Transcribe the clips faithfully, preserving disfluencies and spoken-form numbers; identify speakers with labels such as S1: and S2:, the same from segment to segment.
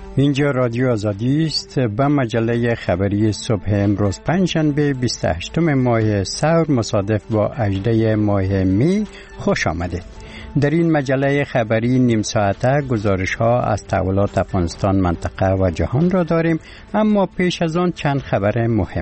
S1: اینجا رادیو آزادی است. به مجله خبری صبح امروز پنجشنبه بیست و هشتم ماه سور مصادف با هجدهم ماه می خوش آمدید. در این مجله خبری نیم ساعته گزارش ها از تحولات افغانستان، منطقه و جهان را داریم، اما پیش از آن چند خبر مهم.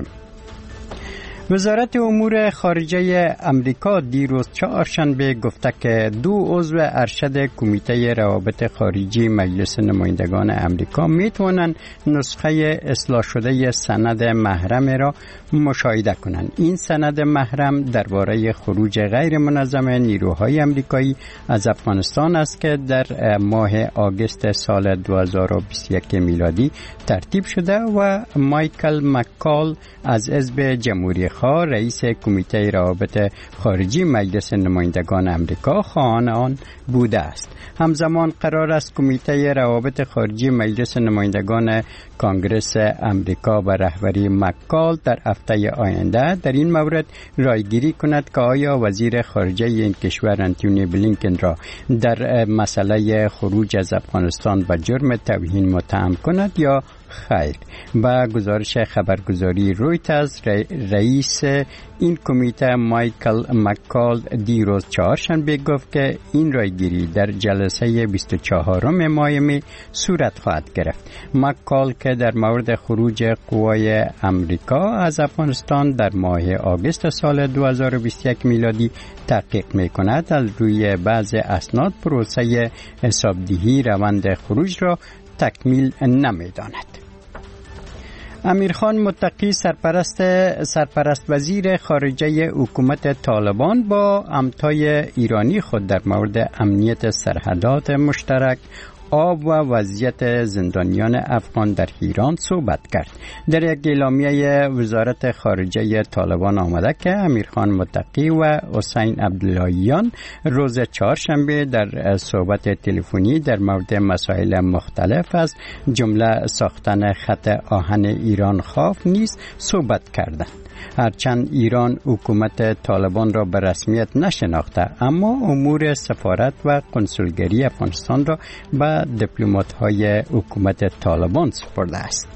S1: وزارت امور خارجه امریکا دیروز چهارشنبه گفته که دو عضو ارشد کمیته روابط خارجی مجلس نمایندگان امریکا می توانند نسخه اصلاح شده سند محرم را مشاهده کنند. این سند محرم درباره خروج غیر منظم نیروهای امریکایی از افغانستان است که در ماه آگوست سال دو هزار و بیست و یک میلادی ترتیب شده و مایکل مکال از حزب جمهوری خواه رئیس کمیته روابط خارجی مجلس نمایندگان امریکا خواهان آن بوده است. همزمان قرار است کمیته روابط خارجی مجلس نمایندگان کانگرس امریکا و رهبری مکال در هفته آینده در این مورد رایگیری کند که آیا وزیر خارجه این کشور انتونی بلینکن را در مسئله خروج از افغانستان به جرم توهین متهم کند یا خیر. با گزارش خبرگزاری رویترز، رئیس این کمیته مایکل مکال دیروز چهارشنبه گفت که این رایگیری در جلسه بیست و چهارم ماه می صورت خواهد گرفت. مکال که در مورد خروج قوای امریکا از افغانستان در ماه آگوست سال دو هزار و بیست و یک میلادی تحقیق می کند، از روی بعض اسناد پروسه حسابدهی روند خروج را تکمیل نمی داند. امیرخان متقی سرپرست سرپرست وزیر خارجه حکومت طالبان با همتای ایرانی خود در مورد امنیت سرحدات مشترک، آب و وضعیت زندانیان افغان در ایران صحبت کرد. در یک اعلامیه وزارت خارجه طالبان آمده که امیرخان متقی و حسین عبداللهیان روز چهارشنبه در صحبت تلفنی در مورد مسائل مختلف از جمله ساختن خط آهن ایران خاف نیز صحبت کردند. هرچند ایران حکومت طالبان را به رسمیت نشناخته، اما امور سفارت و کنسولگری افغانستان را به دیپلمات‌های حکومت طالبان سپرده است.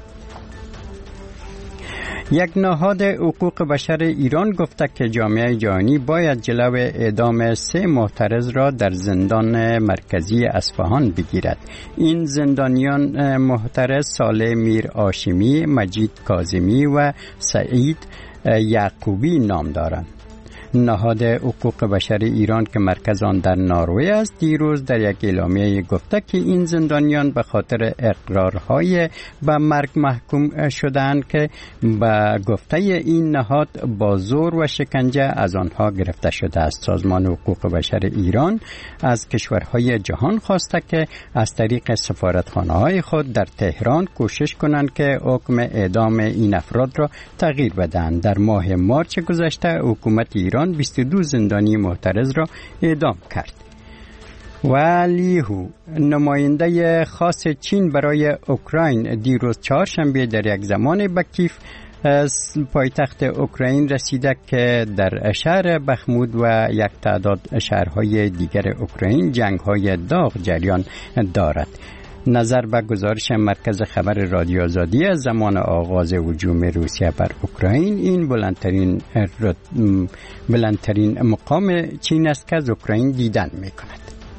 S1: یک نهاد حقوق بشر ایران گفته که جامعه جهانی باید جلو اعدام سه معترض را در زندان مرکزی اصفهان بگیرد. این زندانیان معترض صالح میر هاشمی، مجید کاظمی و سعید یعقوبی نام دارند. نهاد حقوق بشر ایران که مرکز آن در نروژ است دیروز در یک اعلامیه گفته که این زندانیان به خاطر اقرارهای به مرگ محکوم شدند که به گفته این نهاد با زور و شکنجه از آنها گرفته شده است. سازمان حقوق بشر ایران از کشورهای جهان خواسته که از طریق سفارتخانه‌های خود در تهران کوشش کنند که حکم اعدام این افراد را تغییر بدهند. در ماه مارس گذشته حکومت ایران بیست و دو زندانی معترض را اعدام کرد. و لیهو نماینده خاص چین برای اوکراین دیروز چهارشنبه در یک زمان به کیف پایتخت اوکراین رسیده که در شهر بخمود و یک تعداد شهرهای دیگر اوکراین جنگ‌های داغ جریان دارد. نظر به گزارش مرکز خبر رادیو آزادی از زمان آغاز هجوم روسیه بر اوکراین، این بلندترین بلندترین مقام چین است که از اوکراین دیدن می کند.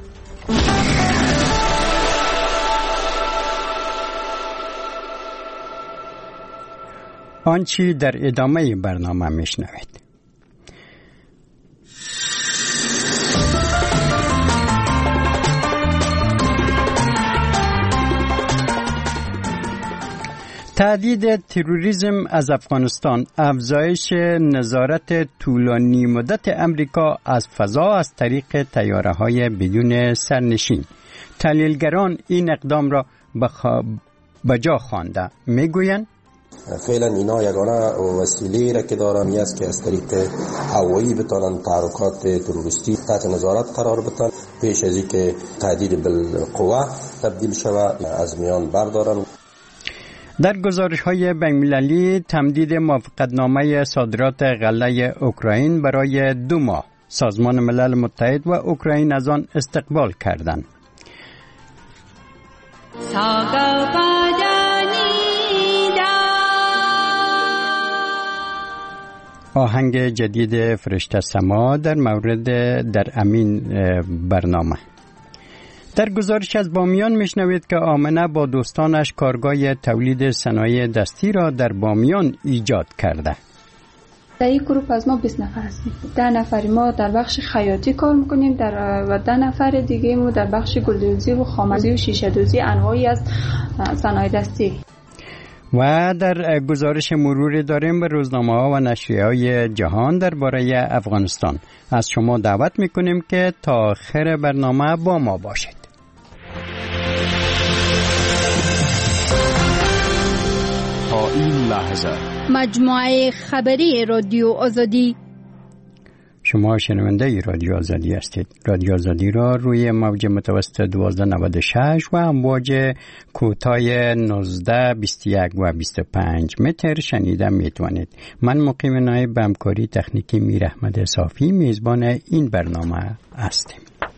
S1: آنچه در ادامه برنامه می شنوید. تهدید تروریسم از افغانستان، افزایش نظارت طولانی مدت امریکا از فضا از طریق طیاره‌های بدون سرنشین. تحلیلگران این اقدام را به جا خوانده میگویند
S2: فعلا اینا یگانه وسیله را که دارن است که از طریق هوایی بتانن تحرکات تروریستی تحت نظارت قرار بدن پیش از اینکه تهدید بالقوه تبدیل شود از میان بردارن.
S1: در گزارش‌های بین‌المللی تمدید موافقتنامه صادرات غله اوکراین برای دو ماه، سازمان ملل متحد و اوکراین از آن استقبال کردند. آهنگ جدید فرشته سما در مورد در امین برنامه. در گزارش از بامیان میشنوید که آمنه با دوستانش کارگاه تولید صنایع دستی را در بامیان ایجاد کرده.
S3: در این گروپ از ما بیست نفر هستیم. ده نفر ما در بخش خیاطی کار میکنیم در و ده نفر دیگه ما در بخش گلدوزی و خامه‌دوزی و شیشه دوزی انواعی از صنایع دستی.
S1: و در گزارش مروری داریم به روزنامه ها و نشریه های جهان درباره افغانستان. از شما دعوت میکنیم که تا آخر برنامه با ما باشید.
S4: تا این لحظه
S5: مجموعه خبری رادیو آزادی.
S1: شما شنونده رادیو آزادی هستید. رادیو آزادی را روی موج متوسط دوازده نود و شش و امواج کوتاه نوزده بیست و یک و بیست و پنج متر شنیده میتوانید. من مقیم نایب به همکاری تکنیکی میر احمد صافی میزبان این برنامه هستیم.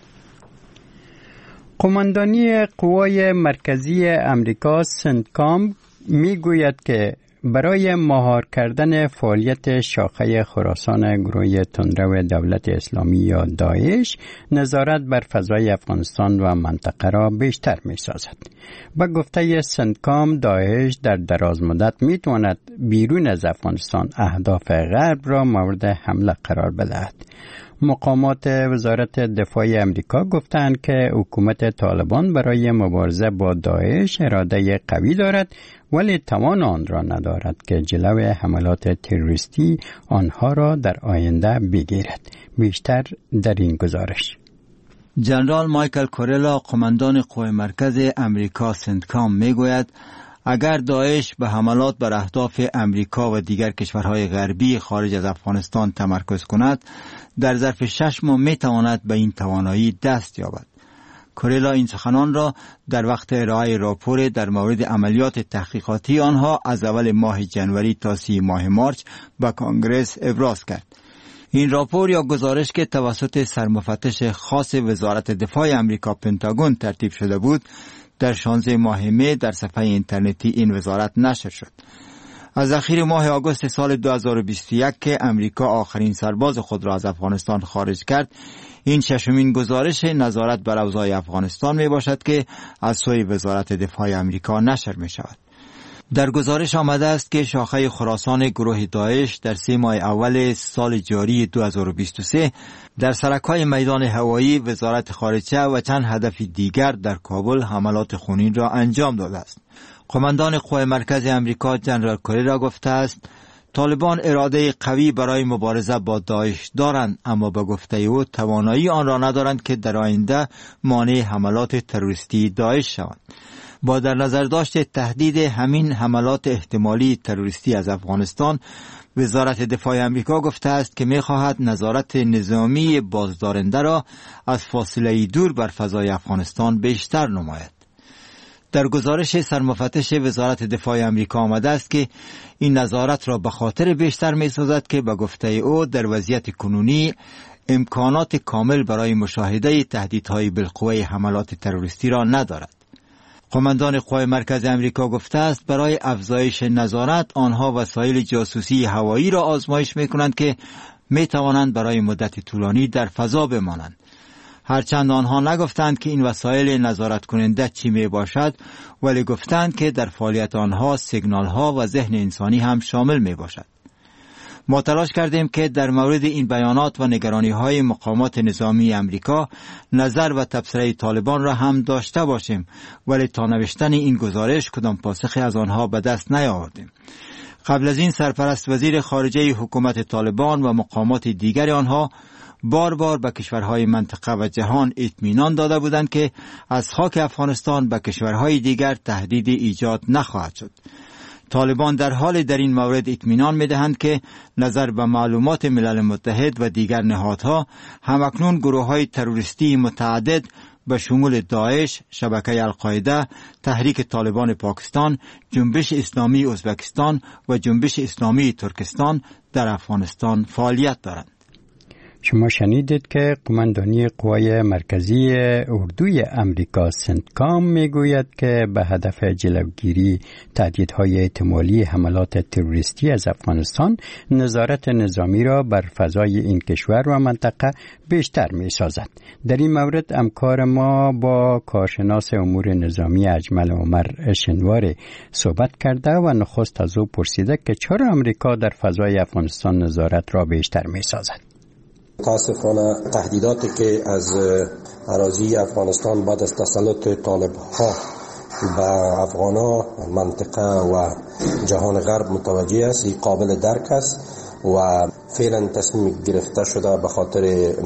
S1: قماندانی قوای مرکزی امریکا سنتکام میگوید که برای مهار کردن فعالیت شاخه خراسان گروه تندرو دولت اسلامی یا داعش، نظارت بر فضای افغانستان و منطقه را بیشتر می سازد. با گفته سنتکام، داعش در دراز مدت می تواند بیرون از افغانستان اهداف غرب را مورد حمله قرار بدهد. مقامات وزارت دفاع امریکا گفتند که حکومت طالبان برای مبارزه با داعش اراده قوی دارد، ولی توان آن را ندارد که جلوی حملات تروریستی آنها را در آینده بگیرد. بیشتر در این گزارش.
S6: جنرال مایکل کورلا، قماندان قوای مرکز امریکا سنتکام، میگوید اگر داعش به حملات بر اهداف امریکا و دیگر کشورهای غربی خارج از افغانستان تمرکز کند، در ظرف شش ماه می تواند به این توانایی دست یابد. کورلا این سخنان را در وقت ارائه راپور در مورد عملیات تحقیقاتی آنها از اول ماه جنوری تا سی ماه مارچ به کنگرس ابراز کرد. این راپور یا گزارش که توسط سرمفتش خاص وزارت دفاع امریکا پنتاگون ترتیب شده بود، در شانزده ماه می در صفحه اینترنتی این وزارت نشر شد. از اخیر ماه آگوست سال دو هزار و بیست و یک که امریکا آخرین سرباز خود را از افغانستان خارج کرد، این ششمین گزارش نظارت بر اوضاع افغانستان می باشد که از سوی وزارت دفاع امریکا نشر می شود. در گزارش آمده است که شاخه خراسان گروه داعش در سه ماه اول سال جاری دو هزار و بیست و سه در سرک‌های میدان هوایی، وزارت خارجه و چند هدف دیگر در کابل حملات خونین را انجام داده است. قماندان قوای مرکز امریکا جنرال کورلا گفته است طالبان اراده قوی برای مبارزه با داعش دارند، اما به گفته او توانایی آن را ندارند که در آینده مانع حملات تروریستی داعش شوند. با در نظر داشت تهدید همین حملات احتمالی تروریستی از افغانستان، وزارت دفاع امریکا گفته است که می‌خواهد نظارت نظامی بازدارنده را از فاصله دور بر فضای افغانستان بیشتر نماید. در گزارش سرمفتش وزارت دفاع امریکا آمده است که این نظارت را به خاطر بیشتر می‌سازد که به گفته او در وضعیت کنونی امکانات کامل برای مشاهده تهدیدهای بالقوه حملات تروریستی را ندارد. قماندان قوای مرکز امریکا گفته است برای افزایش نظارت آنها وسایل جاسوسی هوایی را آزمایش می‌کنند که می‌توانند برای مدت طولانی در فضا بمانند. هرچند آنها نگفتند که این وسایل نظارت کننده چی می باشد، ولی گفتند که در فعالیت آنها سیگنال ها و ذهن انسانی هم شامل می باشد. ما تلاش کردیم که در مورد این بیانات و نگرانی های مقامات نظامی امریکا نظر و تبصره طالبان را هم داشته باشیم، ولی تا نوشتن این گزارش کدام پاسخی از آنها به دست نیاوردیم. قبل از این سرپرست وزیر خارجه حکومت طالبان و مقامات دیگر آنها بار بار به کشورهای منطقه و جهان اطمینان داده بودند که از خاک افغانستان به کشورهای دیگر تهدید ایجاد نخواهد شد. طالبان در حال در این مورد اطمینان می‌دهند که نظر به معلومات ملل متحد و دیگر نهادها همکنون گروه‌های تروریستی متعدد به شمول داعش، شبکه القاعده، تحریک طالبان پاکستان، جنبش اسلامی ازبکستان و جنبش اسلامی ترکستان در افغانستان فعالیت دارند.
S1: شما شنیدید که قماندانی قوای مرکزی اردوی امریکا سنتکام میگوید که به هدف جلوگیری تهدیدهای احتمالی حملات تروریستی از افغانستان نظارت نظامی را بر فضای این کشور و منطقه بیشتر می سازد. در این مورد همکار ما با کارشناس امور نظامی اجمل عمر شنوار صحبت کرده و نخست از او پرسیده که چرا امریکا در فضای افغانستان نظارت را بیشتر می سازد.
S2: متاسفانه تهدیداتی که از اراضی افغانستان بعد از تسلط طالب ها به افغانا منطقه و جهان غرب متوجه است، این قابل درک است و فعلا تصمیم گرفته شده به خاطر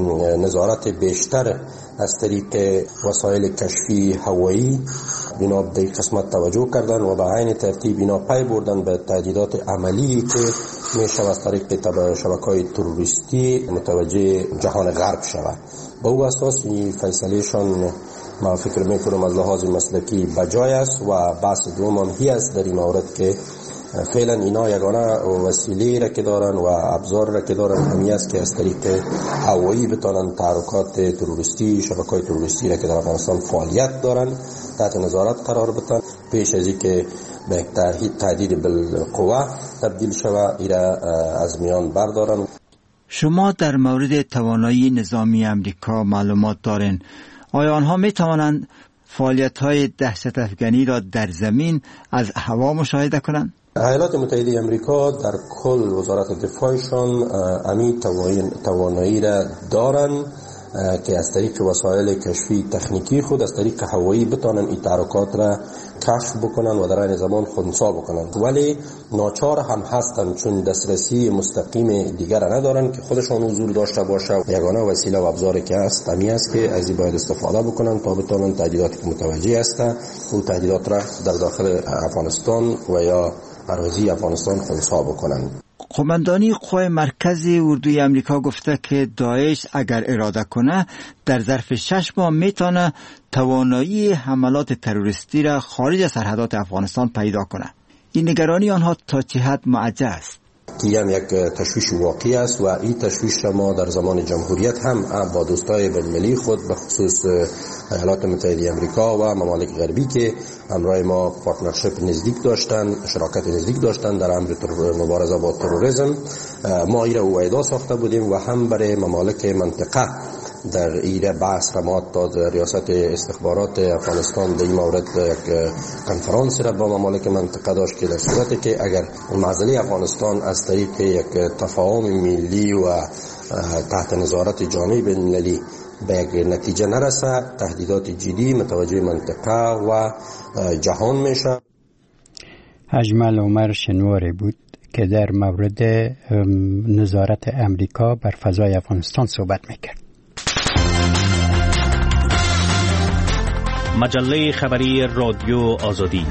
S2: نظارت بیشتر از طریق وسایل کشفی هوایی اینا به قسمت توجه کردن و به عین ترتیب اینا پی بردن به تهدیدات عملی که میشه از طریق شبکه‌های تروریستی متوجه جهان غرب شود. با او اساس این فیصلهشان ما فکر میکنم از لحاظ مسلکی بجای است و بحث دوم هم هی است در این مورد که فعلا اینا یگانه وسیله را که دارن و ابزار را که دارن همی است که از طریق هوایی بتانن تحرکات تروریستی شبکه‌های تروریستی را که در افغانستان فعالیت دارن تحت نظارت قرار بدن پیش از اینکه به تهدید بالقوه تبدیل شود ایرا از میان بردارن.
S6: شما در مورد توانایی نظامی امریکا معلومات دارین؟ آیا آنها می توانند فعالیت‌های دهشت افغانی را در زمین از هوا مشاهده کنند؟
S2: ایالات متحده امریکا در کل وزارت دفاعشان امی توانایی را دارن که از طریق وسایل کشفی تکنیکی خود از طریق هوایی بتانن این تحرکات را کشف بکنن و در این زمان خنثی بکنن، ولی ناچار هم هستن چون دسترسی مستقیم دیگر ندارن که خودشان حضور داشته باشه. یگانه وسیله و ابزاری که هست امی است که از این باید استفاده بکنن تا بتانن تهدیداتی که متوجه هستن اون تهدیدات را در داخل افغانستان و یا اراضی افغانستان خنثی بکنن.
S6: قماندانی قوای مرکزی اردوی امریکا گفته که داعش اگر اراده کنه در ظرف شش ماه میتونه توانایی حملات تروریستی را خارج از سرحدات افغانستان پیدا کنه. این نگرانی آنها تا چه حد معجز است؟
S2: که هم یک تشویش واقعی است و این تشویش ما در زمان جمهوریت هم با دوستای بین‌المللی خود به خصوص ایالات متحده امریکا و ممالک غربی که همراه ما پارتنرشیپ نزدیک داشتن، شراکت نزدیک داشتن در امر مبارزه با تروریسم، ما ایره وعده ساخته بودیم و هم برای ممالک منطقه در ایره بحث را ما تا ریاست استخبارات افغانستان در این مورد یک کنفرانس را با ممالک منطقه داشت که در صورتی که اگر معضله افغانستان از طریق یک تفاهم ملی و تحت نظارت جامعه بین‌المللی به یک نتیجه نرسه تهدیدات جدی متوجه منطقه و جهان میشه.
S1: اجمل عمر شنواری بود که در مورد نظارت امریکا بر فضای افغانستان صحبت میکرد.
S7: مجله خبری رادیو آزادی.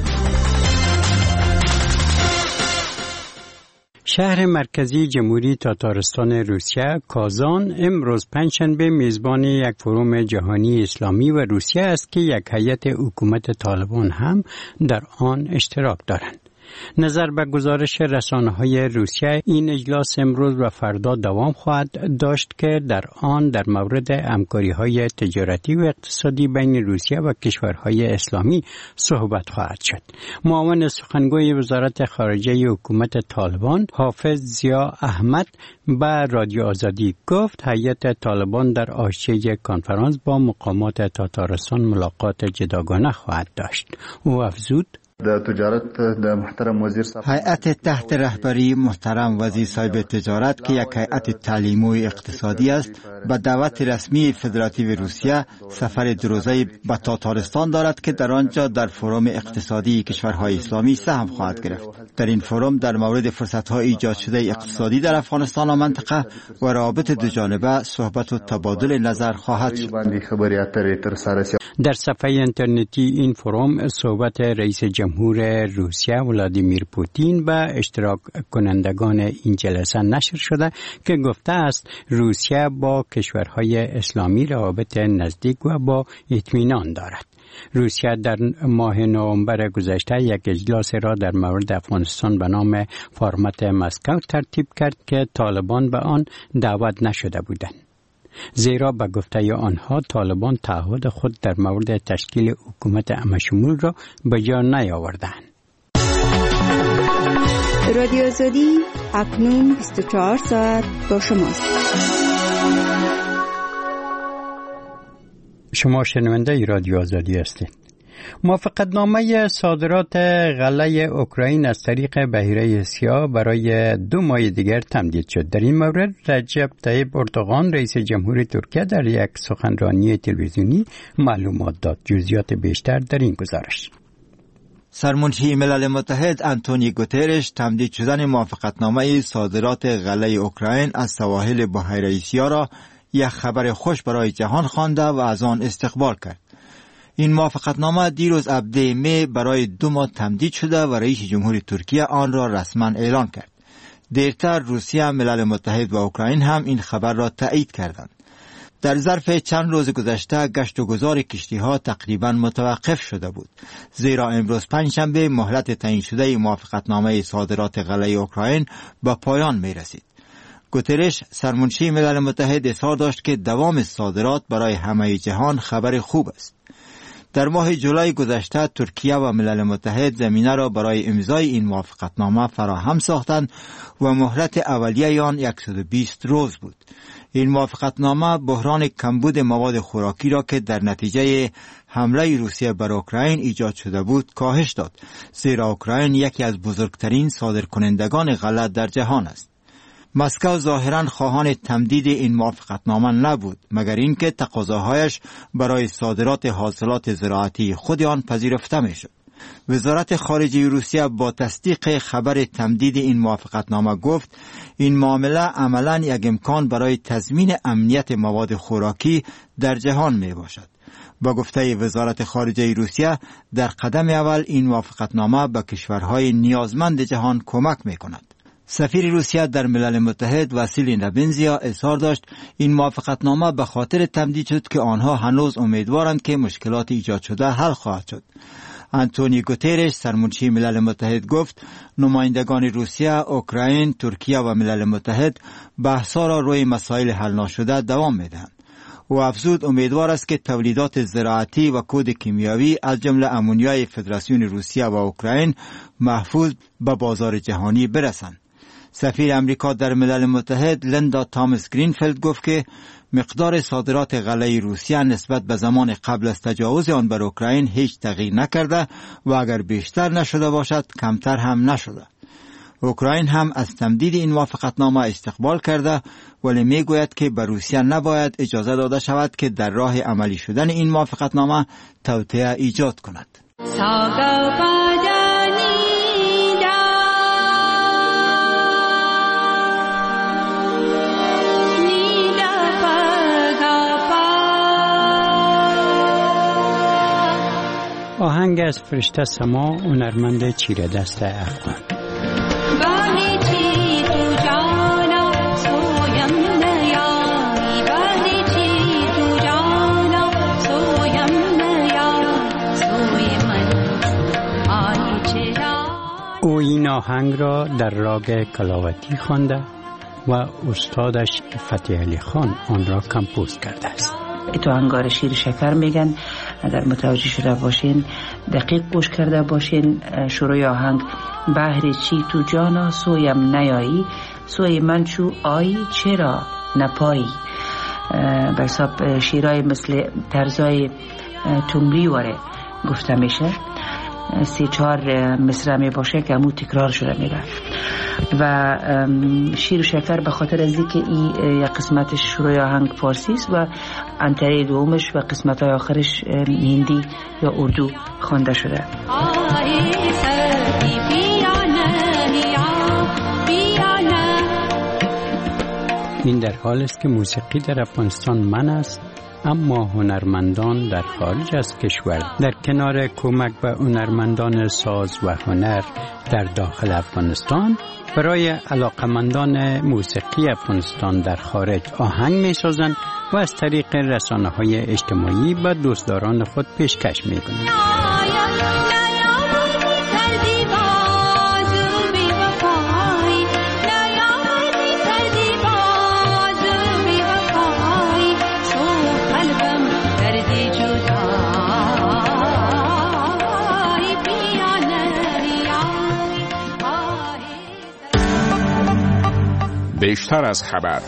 S1: شهر مرکزی جمهوری تاتارستان روسیه کازان امروز پنجشنبه میزبان یک فروم جهانی اسلامی و روسیه است که یک هیئت حکومت طالبان هم در آن اشتراک دارند. نظر به گزارش رسانه‌های روسیه این اجلاس امروز و فردا دوام خواهد داشت که در آن در مورد همکاری‌های تجارتی و اقتصادی بین روسیه و کشورهای اسلامی صحبت خواهد شد. معاون سخنگوی وزارت خارجه حکومت طالبان حافظ ضیا احمد به رادیو آزادی گفت هیئت طالبان در حاشیه کنفرانس با مقامات تاتارستان ملاقات جداگانه خواهد داشت. او افزود
S6: هیئت تحت رهبری محترم وزیر صاحب تجارت که یک هیئت تعلیمی و اقتصادی است به دعوت رسمی فدراتیو روسیه سفر دو روزه به تاتارستان دارد که در آنجا در فروم اقتصادی کشورهای اسلامی سهم خواهد گرفت. در این فروم در مورد فرصت‌های ایجاد شده اقتصادی در افغانستان و منطقه و روابط دو جانبه صحبت و تبادل نظر خواهد شد.
S1: در صفحه اینترنتی این فروم صحبت رئیس جمهور روسیه ولادیمیر پوتین به اشتراک کنندگان این جلسه نشر شده که گفته است روسیه با کشورهای اسلامی روابط نزدیک و با اطمینان دارد. روسیه در ماه نوامبر گذشته یک اجلاس را در مورد افغانستان به نام فرمت مسکو ترتیب کرد که طالبان به آن دعوت نشده بودند. زیرا به گفته آنها طالبان تعهد خود در مورد تشکیل حکومت همشمول را به جا نیاوردند.
S5: رادیو آزادی اکنون بیست و چهار ساعت با شماست.
S1: شما شنونده رادیو آزادی هستید. موافقتنامه صادرات غله اوکراین از طریق بحیره سیاه برای دو ماه دیگر تمدید شد. در این مورد رجب طیب اردوغان رئیس جمهور ترکیه در یک سخنرانی تلویزیونی معلومات داد. جزئیات بیشتر در این گزارش.
S6: سرمنشی ملل متحد آنتونیو گوترش تمدید شدن موافقتنامه صادرات غله اوکراین از سواحل بحیره سیاه را یک خبر خوش برای جهان خوانده و از آن استقبال کرد. این موافقتنامه دیروز هفده می برای دو ماه تمدید شده و رئیس جمهور ترکیه آن را رسما اعلان کرد. دیرتر روسیه، ملل متحد و اوکراین هم این خبر را تایید کردند. در ظرف چند روز گذشته گشت و گذار کشتی‌ها تقریباً متوقف شده بود، زیرا امروز پنجشنبه مهلت تعیین شده موافقتنامه صادرات غله اوکراین به پایان می رسید. گوترش سرمنشی ملل متحد اظهار داشت که دوام صادرات برای همه جهان خبر خوب است. در ماه جولای گذشته ترکیه و ملل متحد زمینه را برای امضای این موافقتنامه فراهم ساختند و مهلت اولیه آن صد و بیست روز بود. این موافقتنامه بحران کمبود مواد خوراکی را که در نتیجه حمله روسیه بر اوکراین ایجاد شده بود کاهش داد، زیرا اوکراین یکی از بزرگترین صادرکنندگان غله در جهان است. مسکو ظاهراً خواهان تمدید این موافقتنامه نبود، مگر اینکه تقاضاهایش برای صادرات حاصلات زراعتی خود آن پذیرفته میشد. وزارت خارجه روسیه با تصدیق خبر تمدید این موافقتنامه گفت این معامله عملاً یک امکان برای تضمین امنیت مواد خوراکی در جهان می باشد. با گفته وزارت خارجه روسیه در قدم اول این موافقتنامه به کشورهای نیازمند جهان کمک می کند. سفیر روسیه در ملل متحد واسیلی نبنزیا اظهار داشت این موافقتنامه به خاطر تمدید شد که آنها هنوز امیدوارند که مشکلات ایجاد شده حل خواهد شد. آنتونیو گوترش سرمنشی ملل متحد گفت نمایندگان روسیه، اوکراین، ترکیه و ملل متحد بحث‌ها را روی مسائل حل نشده دوام می‌دهند. او افزود امیدوار است که تولیدات زراعتی و کود کیمیاوی از جمله امونیای فدراسیون روسیه و اوکراین محفوظ به بازار جهانی برسند. سفیر امریکا در ملل متحد لیندا تامس گرینفیلد گفت که مقدار صادرات غله روسیه نسبت به زمان قبل از تجاوز آن بر اوکراین هیچ تغییر نکرده و اگر بیشتر نشده باشد کمتر هم نشده. اوکراین هم از تمدید این موافقتنامه استقبال کرده، ولی می گوید که به روسیه نباید اجازه داده شود که در راه عملی شدن این موافقتنامه توطئه ایجاد کند.
S1: آهنگ از فرشته سما هنرمند چیره دست افغان. او این آهنگ را در راگ کلاوتی خوانده و استادش فتح علی خان آن را کمپوز کرده است.
S8: تو انگار شیر شکر میگن، اگر متوجه شده باشین دقیق گوش کرده باشین شروع آهنگ بهر چی تو جانا سویم نیایی سوی من چو آیی چرا نپایی. به حساب شیرای مثل طرزای تمری واره گفته میشه، سی چهار مصرع می باشه که همون تکرار شده میره و شیر و شکر به خاطر از اینکه این یک قسمتش شروع آهنگ فارسی است و انتره دومش و قسمت های آخرش هندی یا اردو خوانده شده.
S1: این در حال است که موسیقی در افغانستان من است، اما هنرمندان در خارج از کشور در کنار کمک به هنرمندان ساز و هنر در داخل افغانستان برای علاقمندان موسیقی افغانستان در خارج آهنگ می سازند و از طریق رسانه های اجتماعی به دوستداران خود پیشکش می کنند.
S4: بیشتر از خبر.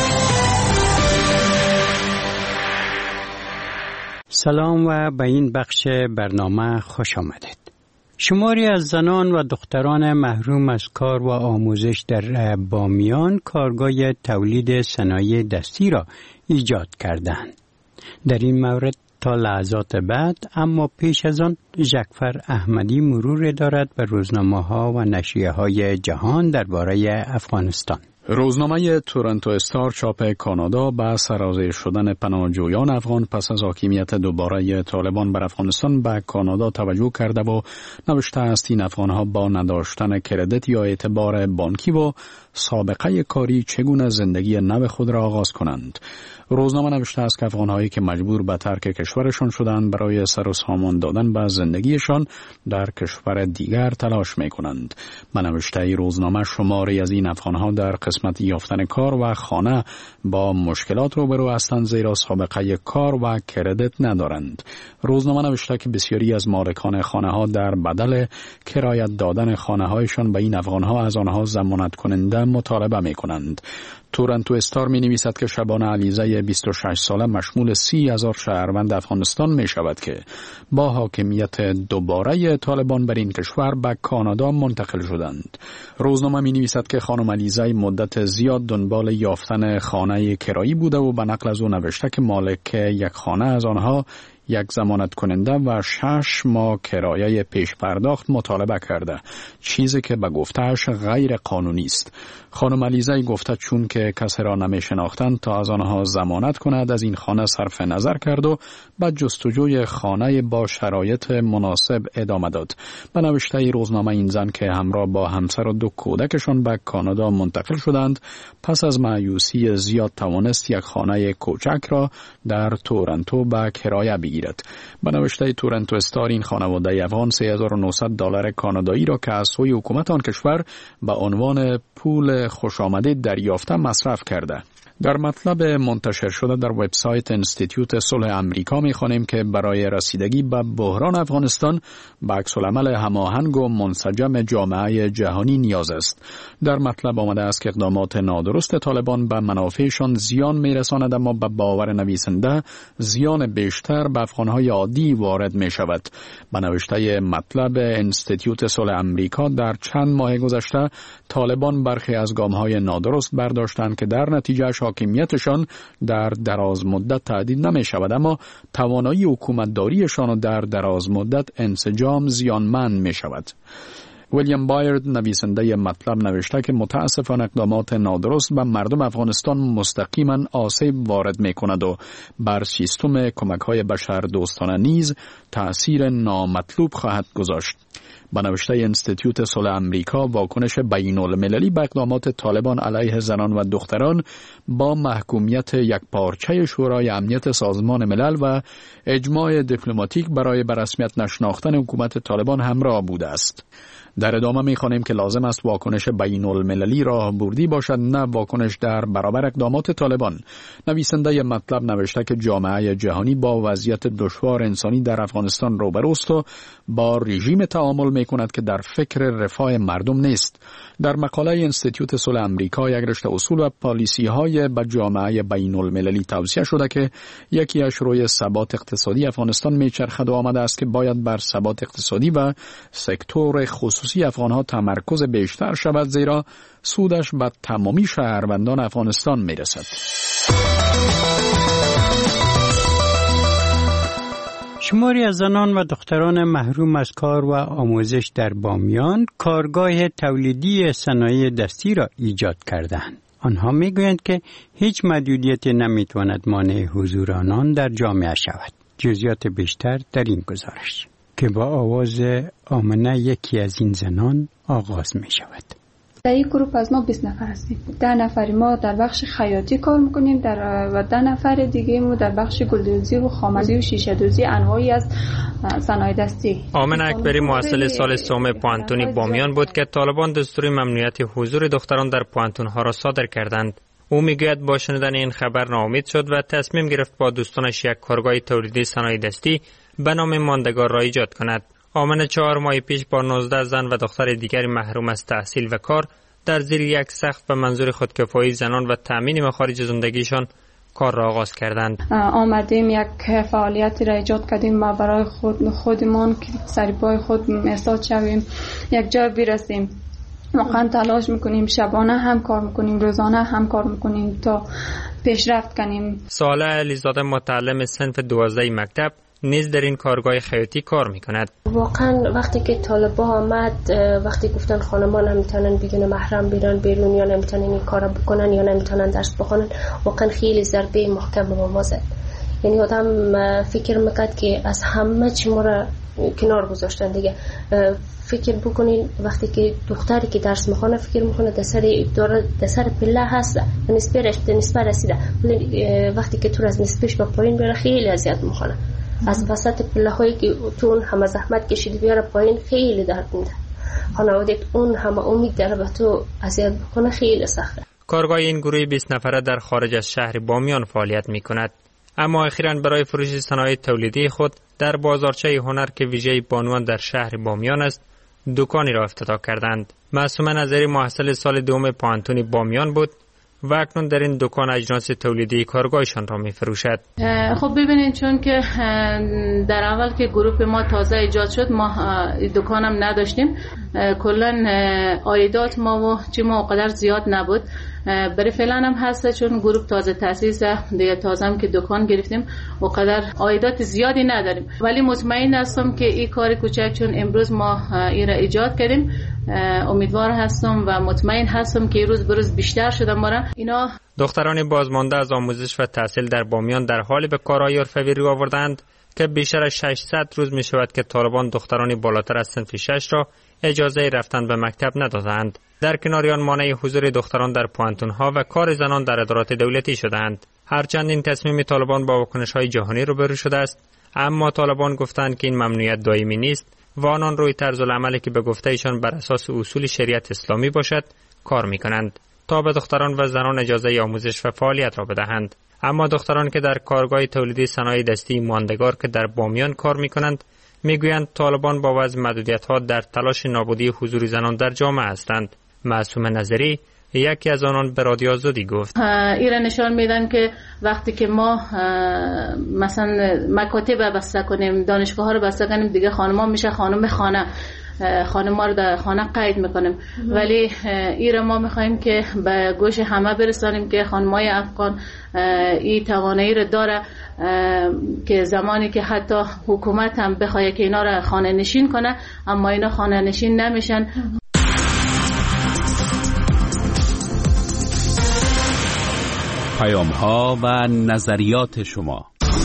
S1: سلام و به این بخش برنامه خوش آمدید. شماری از زنان و دختران محروم از کار و آموزش در بامیان کارگاه تولید صنایع دستی را ایجاد کردند. در این مورد تا لحظات بعد اما پیش از آن ژکفر احمدی مرور دارد به روزنامه‌ها و نشریه‌های جهان درباره افغانستان.
S9: روزنامه تورنتو استار چاپ کانادا به سرازیر شدن پناهجویان افغان پس از حاکمیت دوباره طالبان بر افغانستان به کانادا توجه کرده و نوشته است این افغانها با نداشتن کردیت یا اعتبار بانکی و سابقه کاری چگونه زندگی نو خود را آغاز کنند. روزنامه نوشته است که افغانهایی که مجبور به ترک کشورشان شدند برای سر و سامان دادن به زندگیشان در کشور دیگر تلاش می کنند. به نوشته روزنامه شماری از این افغانها در قسمت یافتن کار و خانه با مشکلات روبرو هستند زیرا سابقه کار و کردیت ندارند. روزنامه نوشته که بسیاری از مالکان خانه ها در بدل کرایت دادن خانه هایشان به این افغانها از آنها ضمانت کننده مطالبه می کنند. تورنتو استار می نویسد که شبانه علیزه بیست و شش ساله مشمول سی هزار شهروند افغانستان می شود که با حاکمیت دوباره طالبان بر این کشور به کانادا منتقل شدند. روزنامه می نویسد که خانم علیزه مدت زیاد دنبال یافتن خانه کرایی بوده و به نقل از او نوشته که مالک یک خانه از آنها یک ضمانت کننده و شش ماه کرایه پیش پرداخت مطالبه کرده، چیزی که به گفتهش غیر قانونی است. خانم علیزه گفته چون که کسی را نمی شناختند تا از آنها ضمانت کند از این خانه صرف نظر کرد و بعد جستجوی خانه با شرایط مناسب ادامه داد. به نوشته روزنامه این زن که همراه با همسر و دو کودکشان به کانادا منتقل شدند پس از مایوسی زیاد توانست یک خانه کوچک را در تورنتو به کرایه بگیرد. به نوشته تورنتو استار این خانواده افغان سه هزار و نهصد دلار کانادایی را که از سوی حکومت آن کشور به عنوان پول خوش آمده دریافته مصرف کرده. در مطلب منتشر شده در وبسایت انستیتیوت صلح امریکا می‌خوانیم که برای رسیدگی به بحران افغانستان به عکس‌العمل هماهنگ و منسجم جامعه جهانی نیاز است. در مطلب آمده است که اقدامات نادرست طالبان به منافعشان زیان می‌رساند اما به باور نویسنده زیان بیشتر به افغان‌های عادی وارد می‌شود. به نوشته مطلب انستیتیوت صلح امریکا در چند ماه گذشته طالبان برخی از گام‌های نادرست برداشتند که در نتیجه حاکمیتشان در دراز مدت تهدید نمی شود اما توانایی حکومتداریشان در دراز مدت انسجام زیانمند می شود. ویلیام بایرد نویسنده مطلب نوشته که متاسفانه اقدامات نادرست به مردم افغانستان مستقیما آسیب وارد می کند و بر سیستم کمک های بشر دوستانه نیز تأثیر نامطلوب خواهد گذاشت. به نوشته انستیتیوت صلح امریکا واکنش بین المللی به اقدامات طالبان علیه زنان و دختران با محکومیت یک پارچه شورای امنیت سازمان ملل و اجماع دیپلماتیک برای به رسمیت نشناختن حکومت طالبان همراه بوده است. در ادامه می‌خوانیم که لازم است واکنش بین المللی راهبردی باشد نه واکنش در برابر اقدامات طالبان. نویسنده مطلب نوشته که جامعه جهانی با وضعیت دشوار انسانی در افغانستان روبروست و با رژیم تعامل می‌کند که در فکر رفاه مردم نیست. در مقاله انستیتیوت صلح امریکا یک رشته اصول و پالیسی‌های به جامعه بین المللی توصیه شده که یکیش روی ثبات اقتصادی افغانستان می‌چرخد و آمده است که باید بر ثبات اقتصادی و سکتور خصوصی افغانها تمرکز بیشتر شود زیرا سودش به تمامی شهروندان افغانستان میرسد.
S1: شماری از زنان و دختران محروم از کار و آموزش در بامیان کارگاه تولیدی صنایع دستی را ایجاد کردند. آنها میگویند که هیچ محدودیتی نمیتواند مانع حضور آنان در جامعه شود. جزئیات بیشتر در این گزارش که با آواز آمنه یکی از این زنان آغاز می شود.
S3: در این گروپ از ما بیست نفر هستیم. ده نفر ما در بخش خیاطی کار میکنیم در و ده نفر دیگه ما در بخش گلدوزی و خامزی و شیشه دوزی انواعی از صنایع دستی.
S10: آمنه اکبری محصل سال سوم پوانتون بامیان بود که طالبان دستور ممنوعیت حضور دختران در پوانتون ها را صادر کردند. او میگوید با شنیدن این خبر ناامید شد و تصمیم گرفت با دوستانش یک کارگاه تولیدی صنایع دستی به نام ماندگار را ایجاد کند. آمنه چهار ماه پیش با نوزده زن و دختر دیگری محروم از تحصیل و کار در زیر یک سقف به منظور خودکفایی زنان و تأمین مخارج زندگیشان کار را آغاز کردند.
S3: آمدیم یک فعالیتی را ایجاد کردیم و برای خود خودمان که سر پای خود ایستاد شویم، یک جای برسیم. واقعا تلاش میکنیم، شبانه هم کار میکنیم، روزانه هم کار میکنیم تا پیشرفت کنیم.
S10: ساله علیزاده متعلم صنف دوازده مکتب نیز در این کارگاه خیاطی کار میکند.
S11: واقعا وقتی که طالبا آمد، وقتی گفتن خانمان نمیتونن بدون محرم بیرون بیرون یا نمیتونن این کارا بکنن یا نمیتونن درس بخونن، واقعا خیلی ضربه محکم به ما زد. یعنی آدم فکر میکرد که از همه چی ما را کنار گذاشتن دیگه. فکر بکنین وقتی که دختری که درس میخونه فکر میکنه در سر داره در سر پله هست، نسبت نسبت رسیده، وقتی که تو از نسبش به پایین بیاره خیلی اذیت میکنه. از وسط پله هایی که تو اون همه زحمت کشیدی بیاره پایین خیلی درد میده. خانواده اون همه امید داره به تو اذیت بکنه، خیلی سخته.
S10: کارگاه این گروه بیست نفره در خارج از شهر بامیان فعالیت میکند، اما اخیراً برای فروش صنایع تولیدی خود در بازارچه هنر که ویژه بانوان در شهر بامیان است دکانی را افتتاح کردند. معصومه نظری محصل سال دوم پانتون بامیان بود و اکنون در این دکان اجناس تولیدی کارگاهشان را می فروشد.
S12: خب ببینید، چون که در اول که گروه ما تازه ایجاد شد ما دکانم نداشتیم، کلا عایدات ما و چی ما قدر زیاد نبود. برای فعلا هم هست چون گروه تازه تأسیس دیگه، تازه هم که دکان گرفتیم و قدر عایدات زیادی نداریم، ولی مطمئن هستم که این کار کوچک چون امروز ما این را ایجاد کردیم، امیدوار هستم و مطمئن هستم که روز به روز بیشتر شده ماره. اینا
S10: دختران بازمانده از آموزش و تحصیل در بامیان در حالی به کارهای حرفه‌ای رو آوردند که بیشتر از ششصد روز می شود که طالبان دخترانی بالاتر از صنف شش را اجازه رفتن به مکتب ندادند. در کنار آن مانع حضور دختران در پوانتون‌ها و کار زنان در ادارات دولتی شدند. هرچند این تصمیم طالبان با واکنش‌های جهانی روبرو شده است، اما طالبان گفتند که این ممنوعیت دائمی نیست و آنان روی طرز العملی که به گفته ایشان بر اساس اصول شریعت اسلامی باشد کار می‌کنند تا به دختران و زنان اجازه آموزش و فعالیت را بدهند. اما دختران که در کارگاه تولیدی صنایع دستی ماندگار که در بامیان کار می‌کنند میگویند طالبان با وضع محدودیت‌ها در تلاش نابودی حضور زنان در جامعه هستند. معصومه نظری یکی از آنان به رادیو آزادی گفت
S12: ایران نشان میدن که وقتی که ما مثلا مکاتب بسته کنیم، دانشگاه ها رو بسته کنیم، دیگه خانم ها میشه خانم خانه، خانم ها رو در خانه قید میکنیم، ولی ایران ما میخوایم که به گوش همه برسانیم که خانم های افغان این توانایی رو داره که زمانی که حتی حکومت هم بخواد که اینا رو خانه نشین کنه، اما اینا خانه نشین نمیشن.
S4: پیام ها و نظریات شما.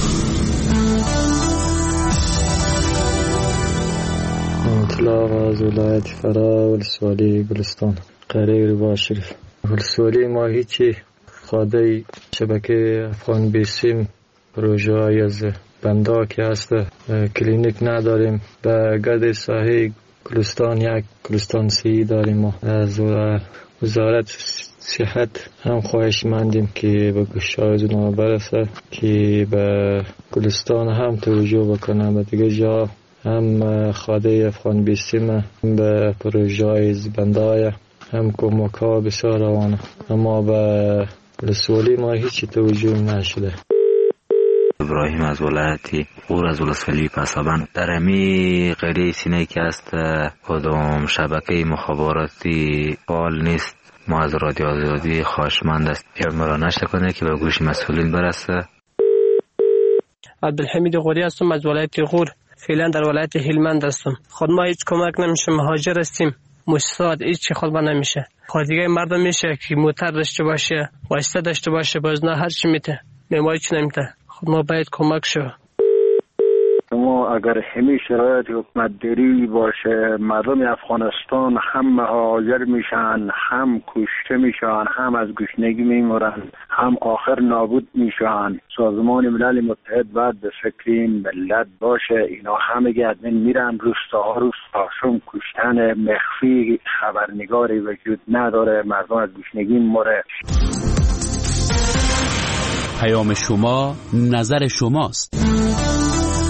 S13: اطلاق از ولایت فرا ولسوالی گلستان قریه رباط شریف. ولسوالی ما هیچی خواده شبکه افغان بیسیم پروژه های از بندا که هست کلینیک نداریم. به گرد ساحه گلستان یک گلستان سی داریم. ما از وزارت صحت هم خواهش مندیم که به گوشای اونا برسه که به گلستان هم توجه بکنم، به دیگه جا هم خواده افغان بیستیم هم به پروژه زبندای هم کمک ها بسیار روانه، اما به ولسوالی ما هیچی توجه نشده.
S14: ابراهیم از ولایتی اور از ولسوالی پسابند. در امی قریه سینه که است کدام شبکه مخابراتی فعال نیست. ما از رادیو آزادی خواهشمند است اعمال کنه که به گوش مسئولین برسه.
S15: عبدالحمید غوری هستم از ولایت غور، فعلا در ولایت هلمند هستم. خود ما هیچ کمک نمیشه، مهاجر هستیم، مستعد هیچ چی خود ما نمیشه. خود دیگه مردم میشه که موتر داشته باشه، واسطه داشته باشه، باز نه هر چی میته، ما هیچ نمیته. خود ما باید کمک شو.
S16: ما اگر همین شرایط حکومت داری باشه، مردم افغانستان هم مهاجر میشن، هم کشته میشن، هم از گشنگی میمرن، هم آخر نابود میشن. سازمان ملل متحد باید به فکر این ملت باشه. اینا همه گردن میرن روستاها روستاشون کشتن مخفی، خبرنگاری وجود نداره، مردم از گشنگی مره.
S4: پیام شما نظر شماست.